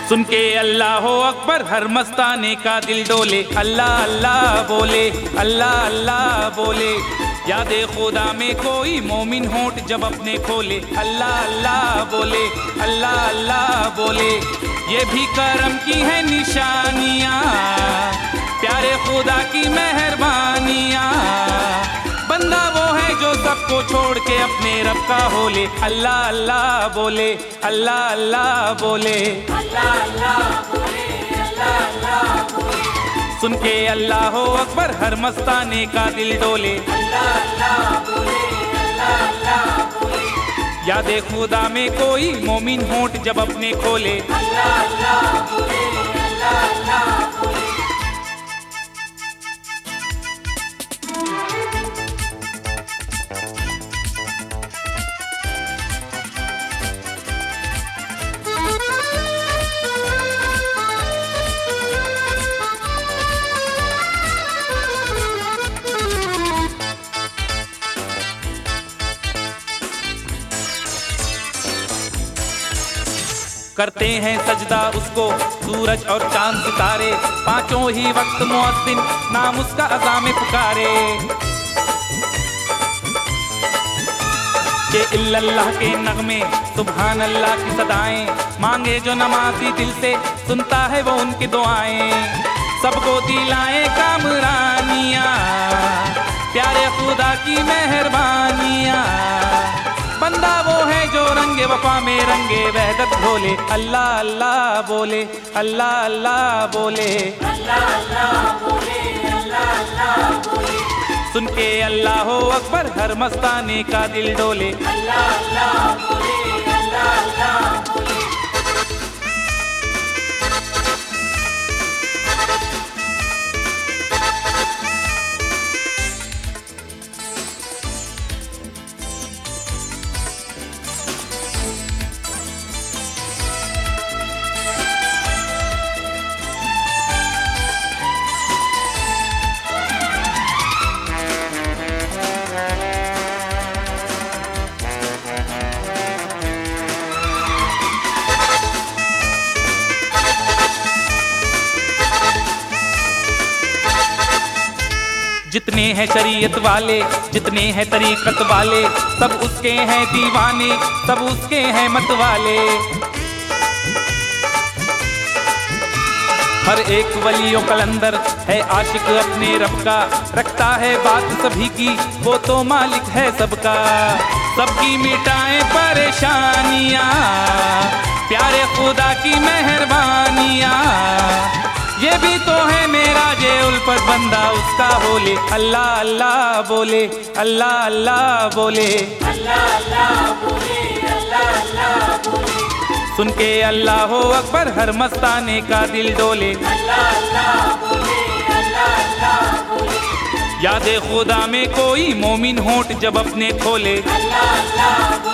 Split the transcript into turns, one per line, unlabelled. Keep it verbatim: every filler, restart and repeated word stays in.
सुन के अल्लाह हो अकबर हर मस्ताने का दिल डोले, अल्लाह अल्लाह बोले, अल्लाह अल्लाह बोले। याद खुदा में कोई मोमिन होंठ जब अपने खोले, अल्लाह अल्लाह बोले, अल्लाह अल्लाह बोले। ये भी करम की है निशानियाँ, प्यारे खुदा की मेहरबानियाँ। बंदा वो है जो सबको छोड़ के अपने रब का होले, अल्लाह अल्लाह बोले, अल्लाह अल्लाह बोले, अल्लाह अल्लाह बोले, अल्लाह अल्लाह बोले। सुन के अल्लाह हो अकबर हर मस्ताने का दिल डोले, अल्लाह अल्लाह बोले, अल्लाह अल्लाह बोले। याद खुदा में कोई मोमिन होंठ जब अपने खोले, अल्लाह अल्लाह बोले, अल्लाह अल्लाह बोले। करते हैं सजदा उसको सूरज और चांद सितारे, पांचों ही वक्त मुअज्जिन नाम उसका अज़ा में पुकारे। के इल्लल्लाह के नगमे सुभान अल्लाह की सदाएं, मांगे जो नमाज़ी दिल से सुनता है वो उनकी दुआएं। सबको दिलाए कामरानियाँ, प्यारे खुदा की मेहरबानियाँ। बंदा वो है जो रंगे वफा में रंगे वहदत घोले, अल्लाह अल्लाह बोले, अल्लाह अल्लाह बोले, अल्लाह अल्लाह बोले, अल्लाह अल्लाह बोले। सुन के अल्लाह हो अकबर हर मस्ताने का दिल डोले, अल्लाह अल्लाह बोले, अल्लाह अल्लाह बोले। जितने हैं शरीयत वाले, जितने हैं तरीकत वाले, सब उसके हैं दीवाने, सब उसके हैं मत वाले। हर एक वलियो कलंदर है आशिक अपने रब का, रखता है बात सभी की वो तो मालिक है सबका। सबकी मिटाए परेशानियाँ, प्यारे खुदा की मेहरबानियाँ। ये भी तो है मेरा जे उल्फत बंदा उसका होले, अल्लाह अल्लाह बोले, अल्लाह अल्लाह बोले, अल्लाह अल्लाह बोले, अल्लाह अल्लाह बोले। सुन के अल्लाह हो अकबर हर मस्ताने का दिल डोले, अल्लाह अल्लाह बोले, अल्लाह अल्लाह बोले। याद खुदा में कोई मोमिन होंठ जब अपने खोले, अल्लाह अल्लाह